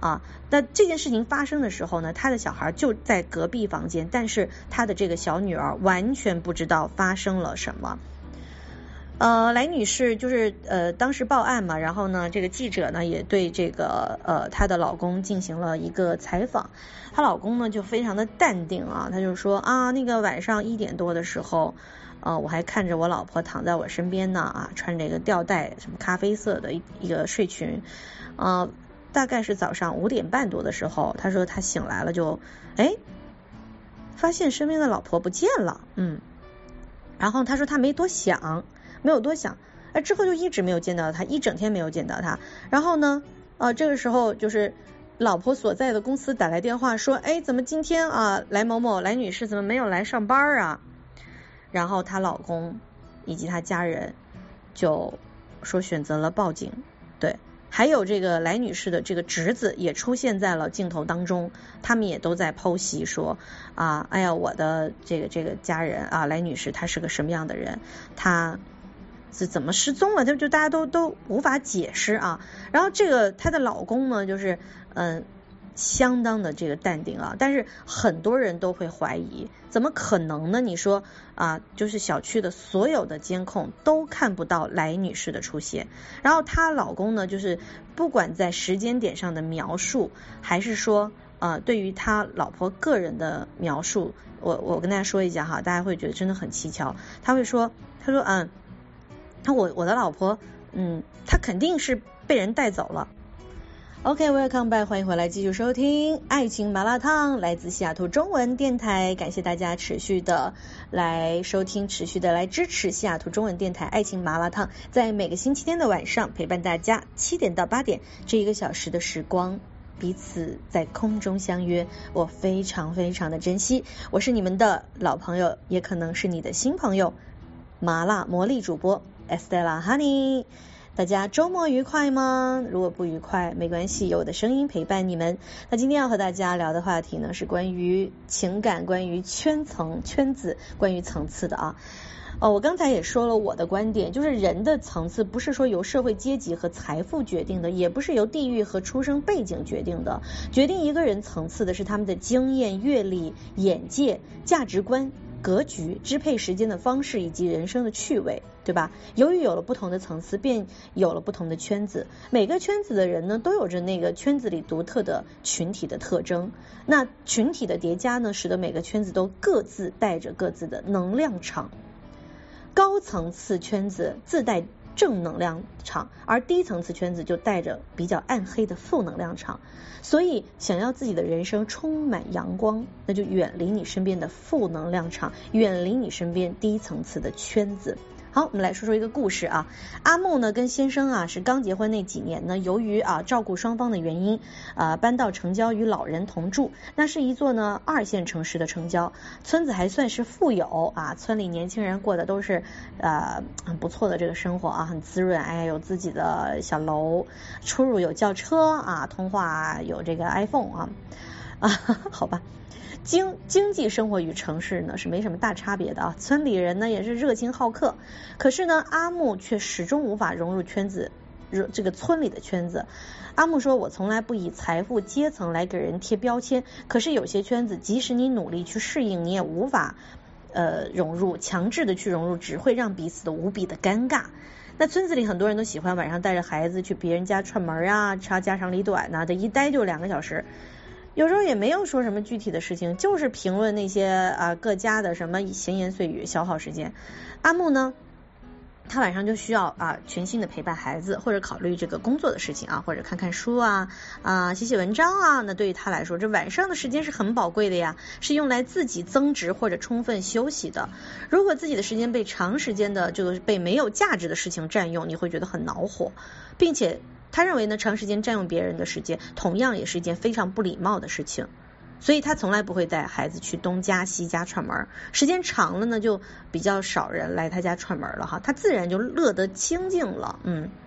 啊。那这件事情发生的时候呢，他的小孩就在隔壁房间，但是他的这个小女儿完全不知道发生了什么。呃，来女士就是呃当时报案嘛，然后呢，这个记者呢也对这个呃她的老公进行了一个采访，她老公呢就非常的淡定啊，他就说啊，那个晚上一点多的时候，呃，我还看着我老婆躺在我身边呢啊，穿着一个吊带什么咖啡色的一一个睡裙，呃，大概是早上五点半多的时候，他说他醒来了就哎发现身边的老婆不见了，嗯，然后他说他没多想。没有多想，而之后就一直没有见到他，一整天没有见到他。然后呢，呃，这个时候就是老婆所在的公司打来电话说，哎，怎么今天啊，来某某来女士怎么没有来上班啊？然后她老公以及她家人就说选择了报警，对。还有这个来女士的这个侄子也出现在了镜头当中，他们也都在剖析说啊，哎呀，我的这个这个家人啊，来女士她是个什么样的人，她是怎么失踪了，就就大家都都无法解释啊。然后这个她的老公呢，就是嗯相当的这个淡定啊，但是很多人都会怀疑，怎么可能呢？你说啊，就是小区的所有的监控都看不到来女士的出现，然后她老公呢，就是不管在时间点上的描述，还是说呃对于他老婆个人的描述，我我跟大家说一下哈，大家会觉得真的很蹊跷。他会说，他说嗯，他我我的老婆嗯，她肯定是被人带走了。OK，Welcome back， 欢迎回来继续收听爱情麻辣烫，来自西雅图中文电台，感谢大家持续的来收听，持续的来支持西雅图中文电台爱情麻辣烫，在每个星期天的晚上陪伴大家七点到八点这一个小时的时光，彼此在空中相约，我非常非常的珍惜。我是你们的老朋友，也可能是你的新朋友，麻辣魔力主播 Estella Honey。大家周末愉快吗？如果不愉快没关系，有我的声音陪伴你们。那今天要和大家聊的话题呢，是关于情感，关于圈层圈子，关于层次的啊。哦，我刚才也说了我的观点，就是人的层次不是说由社会阶级和财富决定的，也不是由地域和出生背景决定的，决定一个人层次的是他们的经验、阅历、眼界、价值观、格局、支配时间的方式以及人生的趣味，对吧？由于有了不同的层次，便有了不同的圈子，每个圈子的人呢，都有着那个圈子里独特的群体的特征。那群体的叠加呢，使得每个圈子都各自带着各自的能量场。高层次圈子自带正能量场，而低层次圈子就带着比较暗黑的负能量场。所以想要自己的人生充满阳光，那就远离你身边的负能量场，远离你身边低层次的圈子。好，我们来说说一个故事啊。阿木呢跟先生啊是刚结婚那几年呢，由于啊照顾双方的原因啊，搬到城郊与老人同住。那是一座呢二线城市的城郊，村子还算是富有啊，村里年轻人过的都是呃很不错的这个生活啊，很滋润。哎，有自己的小楼，出入有轿车啊，通话有这个 iPhone 啊啊，好吧。经经济生活与城市呢是没什么大差别的啊，村里人呢也是热情好客，可是呢阿木却始终无法融入圈子，这个村里的圈子。阿木说，我从来不以财富阶层来给人贴标签，可是有些圈子即使你努力去适应，你也无法呃融入，强制的去融入只会让彼此的无比的尴尬。那村子里很多人都喜欢晚上带着孩子去别人家串门啊，插家长里短呐、啊，这一待就两个小时。有时候也没有说什么具体的事情，就是评论那些啊各家的什么闲言碎语，消耗时间。阿木呢，他晚上就需要啊全心的陪伴孩子，或者考虑这个工作的事情啊，或者看看书啊啊写写文章啊。那对于他来说，这晚上的时间是很宝贵的呀，是用来自己增值或者充分休息的。如果自己的时间被长时间的这个被没有价值的事情占用，你会觉得很恼火，并且他认为呢，长时间占用别人的时间，同样也是一件非常不礼貌的事情。所以他从来不会带孩子去东家西家串门，时间长了呢，就比较少人来他家串门了哈，他自然就乐得清静了。嗯，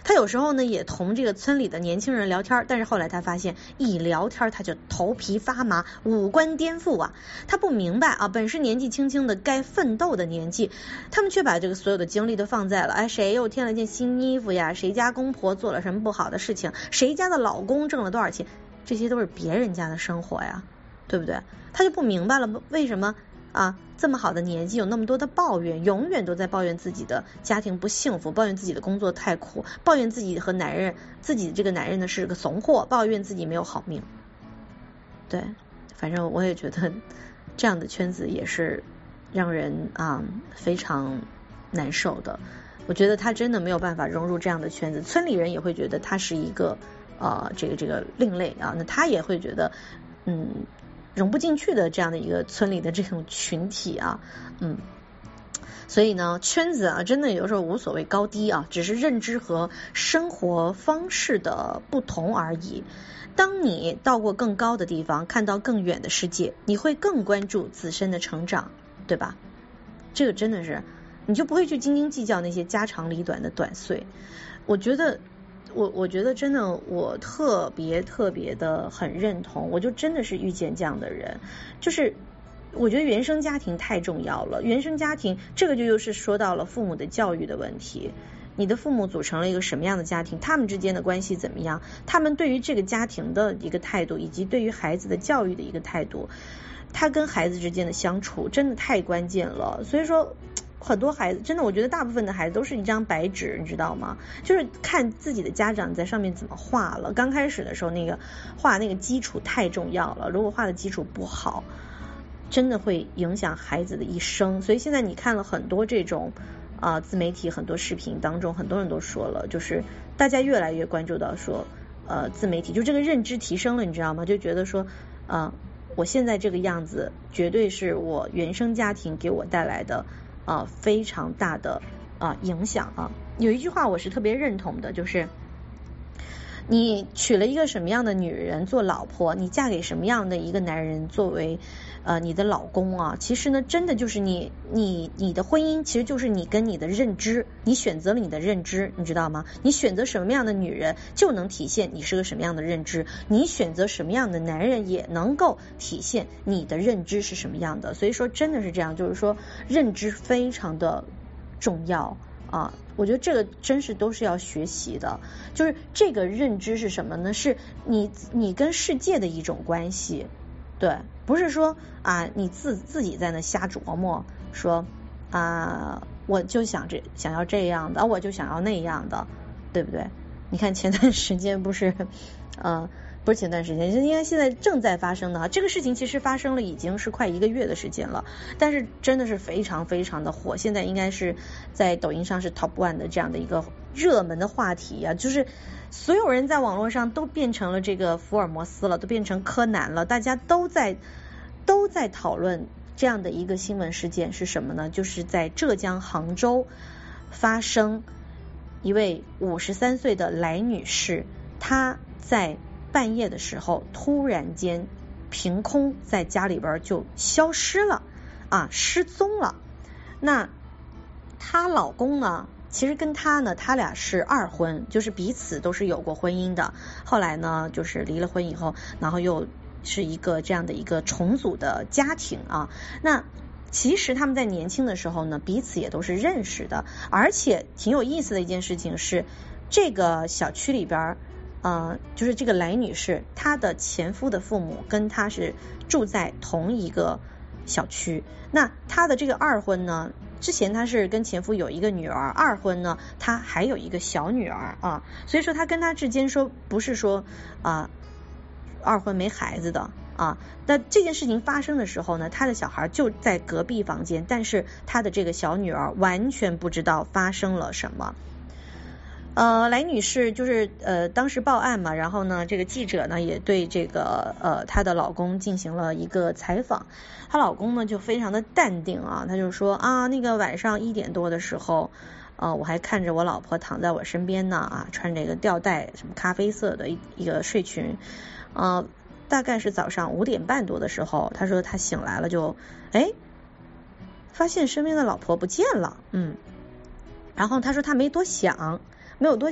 他有时候呢也同这个村里的年轻人聊天，但是后来他发现一聊天他就头皮发麻，五官颠覆啊。他不明白啊，本是年纪轻轻的该奋斗的年纪，他们却把这个所有的精力都放在了哎谁又添了件新衣服呀，谁家公婆做了什么不好的事情，谁家的老公挣了多少钱，这些都是别人家的生活呀，对不对？他就不明白了为什么啊这么好的年纪有那么多的抱怨，永远都在抱怨自己的家庭不幸福，抱怨自己的工作太苦，抱怨自己和男人自己这个男人呢是个怂货，抱怨自己没有好命。对，反正我也觉得这样的圈子也是让人啊非常难受的。我觉得他真的没有办法融入这样的圈子，村里人也会觉得他是一个呃这个这个另类啊，那他也会觉得嗯融不进去的这样的一个村里的这种群体啊，嗯，所以呢，圈子啊，真的有时候无所谓高低啊，只是认知和生活方式的不同而已。当你到过更高的地方，看到更远的世界，你会更关注自身的成长，对吧？这个真的是，你就不会去斤斤计较那些家长里短的短碎。我觉得。我我觉得真的我特别特别的很认同，我就真的是遇见这样的人，就是我觉得原生家庭太重要了。原生家庭这个就又是说到了父母的教育的问题，你的父母组成了一个什么样的家庭，他们之间的关系怎么样，他们对于这个家庭的一个态度，以及对于孩子的教育的一个态度，他跟孩子之间的相处真的太关键了。所以说很多孩子真的，我觉得大部分的孩子都是一张白纸，你知道吗？就是看自己的家长在上面怎么画了。刚开始的时候，那个画那个基础太重要了，如果画的基础不好，真的会影响孩子的一生。所以现在你看了很多这种啊、呃、自媒体，很多视频当中，很多人都说了，就是大家越来越关注到说，呃，自媒体就这个认知提升了，你知道吗？就觉得说，啊、呃，我现在这个样子，绝对是我原生家庭给我带来的。啊，非常大的啊影响啊！有一句话我是特别认同的，就是你娶了一个什么样的女人做老婆，你嫁给什么样的一个男人作为呃你的老公啊，其实呢，真的就是你你你的婚姻，其实就是你跟你的认知，你选择了你的认知，你知道吗？你选择什么样的女人，就能体现你是个什么样的认知；你选择什么样的男人，也能够体现你的认知是什么样的。所以说，真的是这样，就是说认知非常的重要啊。我觉得这个真是都是要学习的，就是这个认知是什么呢？是你你跟世界的一种关系，对，不是说啊你自自己在那瞎琢磨，说啊我就想这想要这样的，我就想要那样的，对不对？你看前段时间不是呃不是前段时间，是应该现在正在发生的啊。这个事情其实发生了已经是快一个月的时间了，但是真的是非常非常的火，现在应该是在抖音上是 top one 的这样的一个热门的话题啊，就是所有人在网络上都变成了这个福尔摩斯了，都变成柯南了，大家都在都在讨论这样的一个新闻事件是什么呢？就是在浙江杭州发生一位五十三岁的来女士，她在半夜的时候突然间凭空在家里边就消失了啊，失踪了。那她老公呢，其实跟她呢，他俩是二婚，就是彼此都是有过婚姻的，后来呢就是离了婚以后，然后又是一个这样的一个重组的家庭啊。那其实他们在年轻的时候呢，彼此也都是认识的，而且挺有意思的一件事情是，这个小区里边呃，就是这个来女士，她的前夫的父母跟她是住在同一个小区。那她的这个二婚呢，之前她是跟前夫有一个女儿，二婚呢，她还有一个小女儿啊。所以说她跟她之间说不是说啊、呃、二婚没孩子的啊。那这件事情发生的时候呢，她的小孩就在隔壁房间，但是她的这个小女儿完全不知道发生了什么。呃，来女士就是呃当时报案嘛，然后呢，这个记者呢也对这个呃她的老公进行了一个采访，她老公呢就非常的淡定啊，他就说啊，那个晚上一点多的时候，呃我还看着我老婆躺在我身边呢啊，穿着一个吊带什么咖啡色的一一个睡裙，呃大概是早上五点半多的时候，他说他醒来了就哎发现身边的老婆不见了，嗯，然后他说他没多想。没有多想，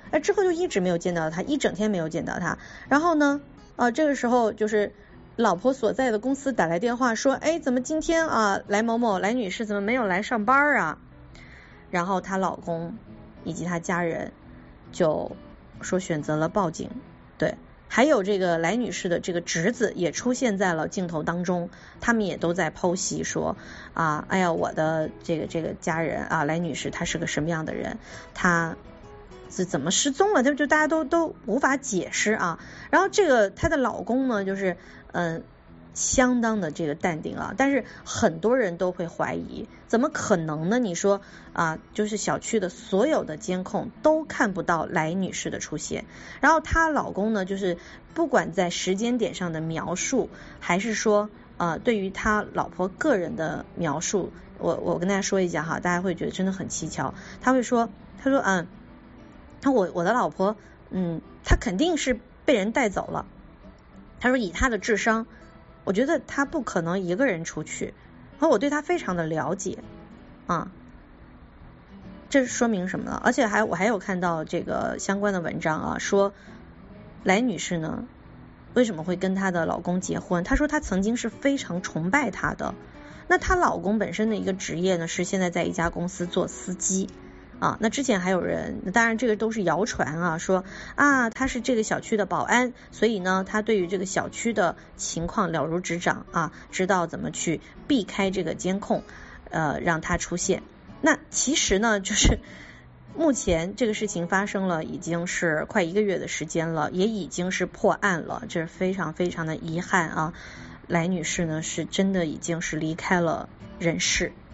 哎，之后就一直没有见到他，一整天没有见到他。然后呢，呃，这个时候就是老婆所在的公司打来电话说，哎，怎么今天啊，来某某来女士怎么没有来上班啊？然后她老公以及她家人就说选择了报警，对。还有这个来女士的这个侄子也出现在了镜头当中，他们也都在剖析说啊，哎呀，我的这个这个家人啊，来女士她是个什么样的人，她是怎么失踪了，就就大家都都无法解释啊。然后这个她的老公呢，就是嗯。相当的这个淡定啊，但是很多人都会怀疑，怎么可能呢？你说啊，就是小区的所有的监控都看不到来女士的出现，然后她老公呢，就是不管在时间点上的描述，还是说呃，对于他老婆个人的描述，我我跟大家说一下哈，大家会觉得真的很蹊跷。他会说，他说嗯，他我我的老婆，嗯，她肯定是被人带走了。他说以他的智商。我觉得他不可能一个人出去，然后我对他非常的了解啊，这说明什么呢？而且还我还有看到这个相关的文章啊，说来女士呢为什么会跟她的老公结婚？她说她曾经是非常崇拜他的，那她老公本身的一个职业呢是现在在一家公司做司机。啊，那之前还有人，当然这个都是谣传啊，说啊他是这个小区的保安，所以呢他对于这个小区的情况了如指掌啊，知道怎么去避开这个监控，呃让他出现。那其实呢就是目前这个事情发生了已经是快一个月的时间了，也已经是破案了，这是非常非常的遗憾啊。来女士呢是真的已经是离开了人世。